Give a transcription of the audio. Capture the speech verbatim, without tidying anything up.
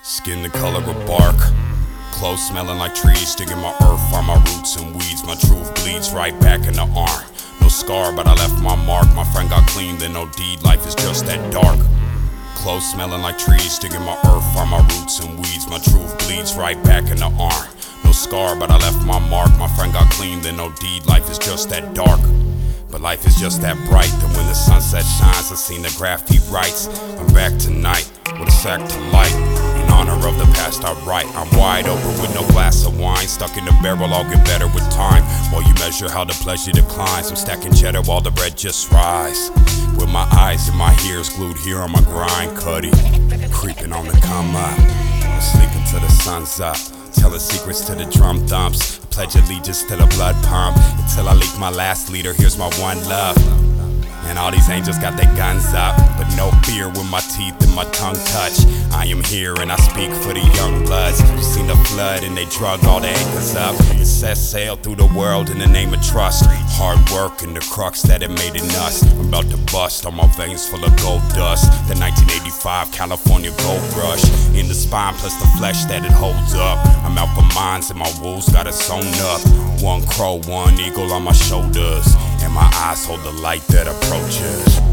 Skin the color of bark, clothes smelling like trees, digging my earth, find my roots and weeds. My truth bleeds right back in the arm. No scar, but I left my mark. My friend got clean, then no deed. Life is just that dark. Clothes smelling like trees, digging my earth, find my roots and weeds. My truth bleeds right back in the arm. No scar, but I left my mark. My friend got clean, then no deed. Life is just that dark. But life is just that bright, that when the sunset shines, I seen the graffiti writes. I'm back tonight with a sack to light. In honor of the past I write. I'm wide open with no glass of wine. Stuck in the barrel, I'll get better with time. While you measure how the pleasure declines, I'm stacking cheddar while the bread just rise. With my eyes and my ears glued here on my grind, Cuddy creeping on the come up. I'm sleeping till the sun's up, telling secrets to the drum thumps. Pledge allegiance to the blood pump until I leak my last leader. Here's my one love. And all these angels got their guns up, but no fear when my teeth and my tongue touch. I am here and I speak for the young bloods. You seen the flood and they drug all the anchors up. It set sail through the world in the name of trust. Hard work and the crux that it made in us. I'm about to bust on my veins full of gold dust. The nineteen eighty-five California gold rush in the spine plus the flesh that it holds up. I'm out for mines and my wolves got it sewn up. One crow, one eagle on my shoulders, and my eyes hold the light that approaches.